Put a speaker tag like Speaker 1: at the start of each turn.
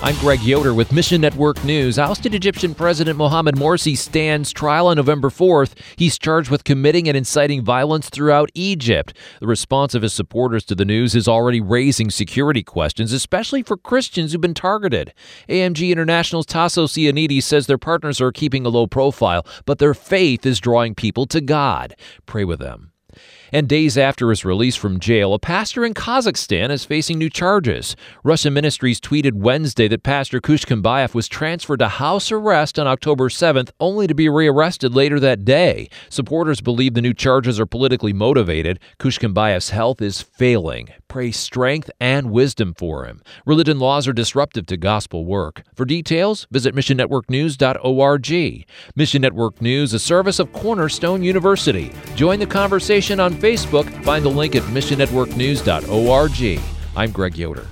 Speaker 1: I'm Greg Yoder with Mission Network News. Ousted Egyptian President Mohamed Morsi stands trial on November 4th. He's charged with committing and inciting violence throughout Egypt. The response of his supporters to the news is already raising security questions, especially for Christians who've been targeted. AMG International's Tasso Ioannidis says their partners are keeping a low profile, but their faith is drawing people to God. Pray with them. And days after his release from jail, a pastor in Kazakhstan is facing new charges. Russian ministries tweeted Wednesday that Pastor Kushkenbayev was transferred to house arrest on October 7th, only to be rearrested later that day. Supporters believe the new charges are politically motivated. Kushkenbayev's health is failing. Pray strength and wisdom for him. Religion laws are disruptive to gospel work. For details, visit missionnetworknews.org. Mission Network News, a service of Cornerstone University. Join the conversation on Facebook. Find the link at missionnetworknews.org. I'm Greg Yoder.